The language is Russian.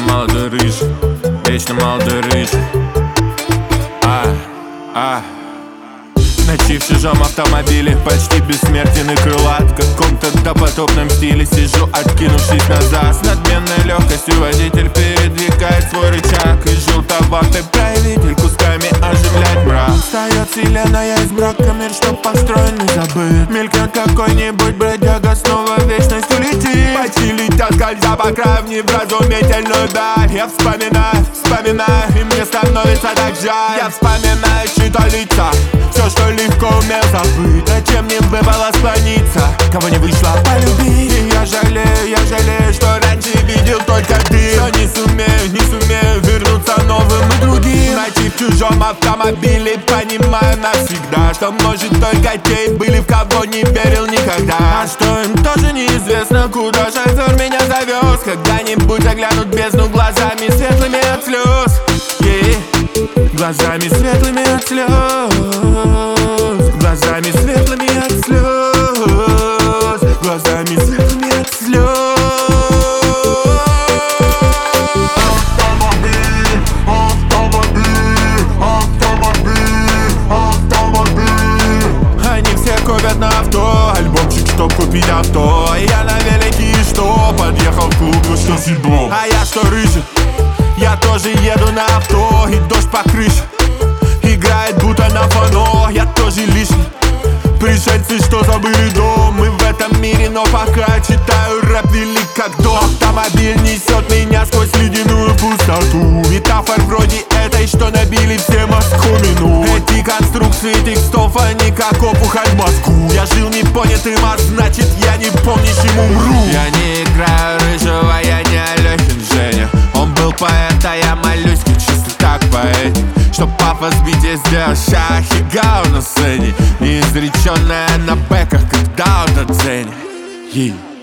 молодой рыжий, вечно молодой рыжий. Ночи в чужом автомобиле, почти бессмертен и крылат. В каком-то допотопном стиле сижу, откинувшись назад. С надменной легкостью водитель передвигает свой рычаг, и желтоватый правитель кусками оживляет мрак. Встает вселенная из мрака, мир, что построен и забыт. Мелькнет какой-нибудь бродяга, снова в вечность улетит. Почти летят, скользя по краю в невразумительную даль. Я вспоминаю, и мне становится так жаль. Я вспоминаю чьи-то лица, все, что легко умел забыть. Зачем мне выпало склониться, кого не вышло полюбить. И я жалею, что раньше видел только ты. Что не сумею вернуться новым и другим. Ночи в чужом автомобиле, понимаю навсегда, что может только те были, в кого не верил никогда. А что им тоже неизвестно, куда шофер меня завез. Когда-нибудь заглянут в бездну глазами светлыми от слез. Глазами светлыми от слез. Глазами светлыми от слез. Глазами светлыми от слез. Они все копят на авто, альбомчик, чтоб купить авто. Я на велике, что подъехал в клуб, ну что седло. А я что, рыжий? Я тоже еду на авто, и дождь по крыше играет будто на фано. Я тоже лишний, пришельцы, что забыли дом. Мы в этом мире, но пока читаю рэп велик как дом. Автомобиль несет меня сквозь ледяную пустоту. Метафор вроде этой, что набили все оскомину. Эти конструкции текстов, они как опухоль в мозгу. Я жил непонятым, а значит я не помнящим умру. Я не играю рыжего, я не Алехин Женя. Он был поэт, а я молюсь, чисто так поэт. Чтоб папа сбитие сделал шах и гау на сцене, неизреченная на бэках, когда он оценит.